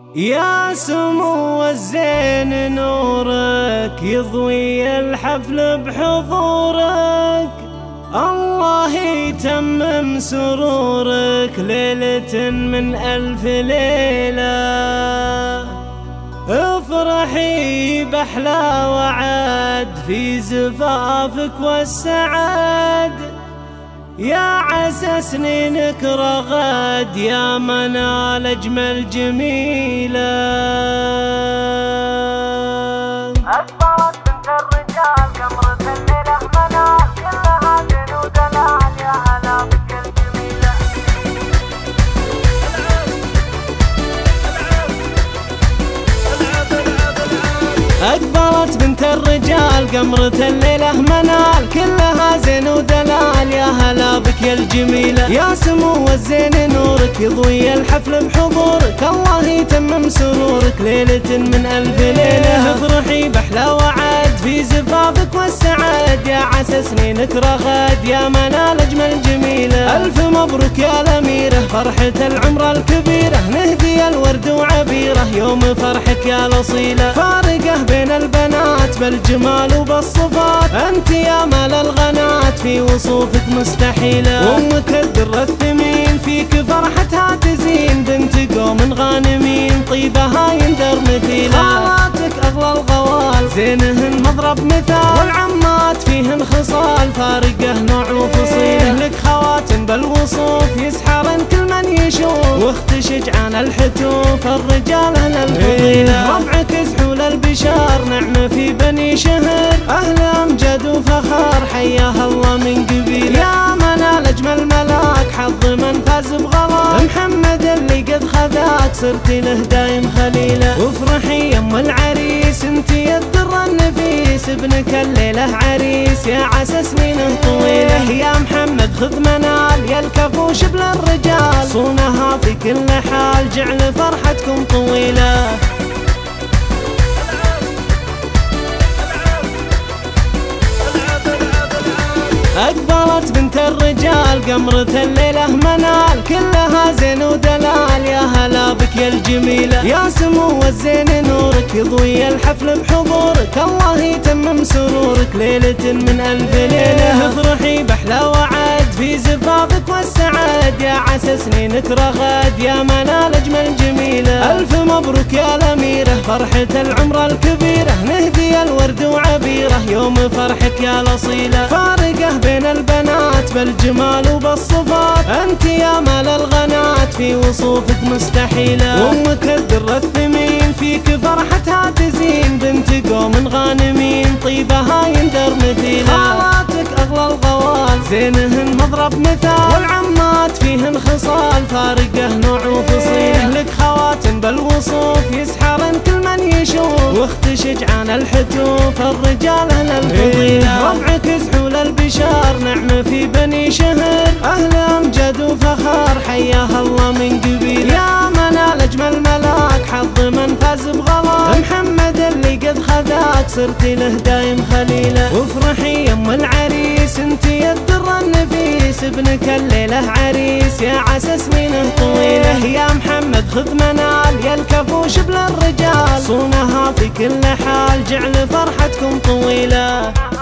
يا سمو الزين نورك يضوي الحفل بحضورك، الله يتمم سرورك ليلة من 1000 ليلة. افرحي بأحلى وعد في زفافك والسعد، يا عسى سنينك رغد يا منال أجمل جميلة. أكبرت بنت الرجال قمرة الليلة منال، كلها زين ودلال يا هلا بك الجميلة. أكبرت بنت الرجال قمرة الليلة منال، كلها زين ودلال يا هلا بك يا الجميلة. يا سمو الزين نورك يضوي الحفل بحضورك، الله يتمم سرورك ليلة من 1000 ليلة. افرحي بأحلى وعد في زفافك والسعد، يا عسى سنينك رغد يا منال أجمل جميلة. ألف مبروك يا الأميرة فرحة العمر الكبيرة، نهدي الورد وعبيرة يوم فرحك يا الأصيلة. فارقة بين البنات بالجمال وبالصفات، أنت يا مال الغنات في وصوفك مستحيلة. أمك الدر الثمين فيك فرحتها تزين، بنت قوم غانمين طيبها يندر مثيلة. خالاتك أغلى الغوال زينهن مضرب مثال، والعمات فيهن خصال فارقة نوع وفصيلة. لك خواتم بالوصوف يسحرن كل من يشوف، واخت شجعان الحتوف الرجال أهل الفضيلة. ربعك سحول البشار نعمة في بني شهر، أهل أمجد وفخار حياها الله من قبيله. يا منال أجمل ملاك حظ من فاز بغلاك، محمد اللي قد خذاك صرتي له دايم خليله. وافرحي يم العريس انتي الدر النفيس، ابنك الليلة عريس يا عسى سنينه طويلة. يا محمد خذ منال يا الكفو شبل الرجال، صونها في كل حال جعل فرحتكم طويلة. أكبرت بنت الرجال قمرة الليلة منال، كلها زين ودلال يا هلا بك يا الجميلة. يا سمو الزين نورك يضوي الحفل بحضورك، الله يتمم سرورك ليلة من 1000 ليلة. افرحي بأحلى وعد في زفافك والسعد، يا عسى سنينك رغد يا منال أجمل جميلة. ألف مبروك يا الأميرة فرحة العمر الكبيرة، نهدي الورد وعبيرة يوم فرحك يا الأصيلة. فارقة بين البنات بالجمال وبالصفات، أنت يا مال الغنات في وصوفك مستحيلة. وأمك الدر الثمين فيك فرحتها تزين، بنت قوم غانمين طيبها يندر مثيلة. خالاتك أغلى الغوال زينهن مضرب مثال، والعمات فيهن خصال فارقة نوع وفصيلة. لك خواتم بالوصوف يسحرن كل من يشوف، واخت شجعان الحتوف الرجال أهل الفضيلة. ربعك سحول البشار نعمة في بني شهر، أهل أمجد وفخار حياها الله من قبيله. يا منال أجمل ملاك حظ من فاز بغلاك، محمد اللي قد خذاك صرتي له دايم خليله. وافرحي يم العريس انتي الدر النفيس، ابنك الليلة عريس يا عسى سنينه طويلة. يا محمد خذ منال يا الكفو شبل الرجال، صونها في كل حال جعل فرحتكم طويلة.